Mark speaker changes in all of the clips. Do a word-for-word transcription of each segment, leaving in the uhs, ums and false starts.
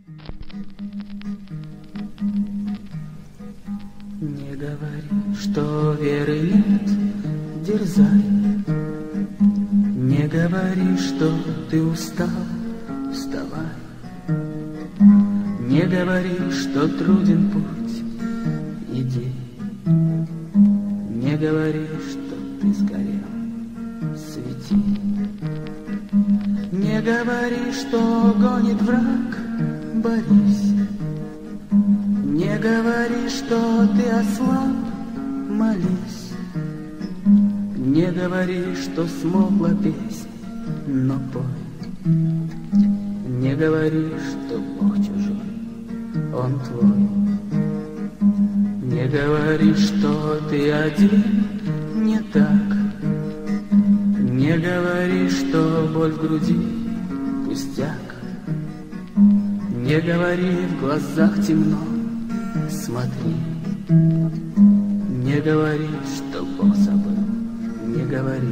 Speaker 1: Не говори, что веры нет, дерзай. Не говори, что ты устал, вставай. Не говори, что труден путь, иди. Не говори, что ты сгорел, свети. Не говори, что гонит враг, борись. Не говори, что ты ослаб, молись. Не говори, что смолкла песня, но пой. Не говори, что Бог чужой, Он твой. Не говори, что ты один, не так. Не говори, что боль в груди пустяк. Не говори, в глазах темно, смотри. Не говори, что Бог забыл, не говори.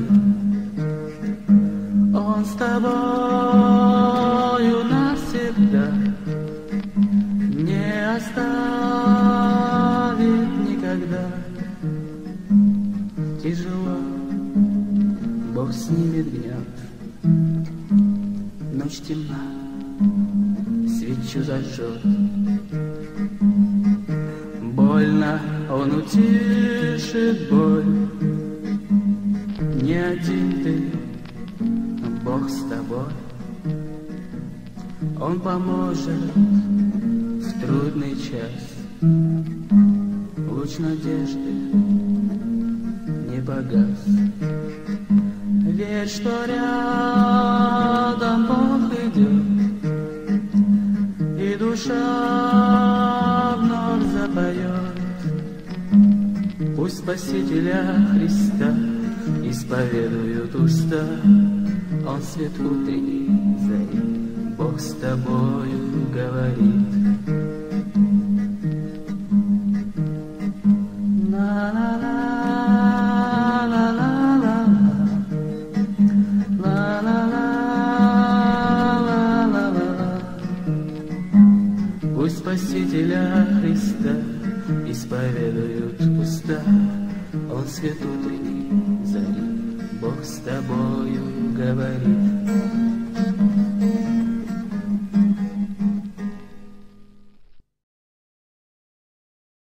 Speaker 1: Он с тобою навсегда, не оставит никогда. Тяжело, Бог снимет гнет. Ночь темна, свечу зажжет. Больно, Он утешит боль. Не один ты, Бог с тобой. Он поможет в трудный час. Луч надежды не погас. Верь, что рядом Бог идет, и душа вновь запоет. Пусть Спасителя Христа исповедуют уста. Он свет утренней зари, Бог с тобою говорит. Пусть Спасителя Христа исповедуют уста. Он свет утренней зари, Бог с тобою говорит.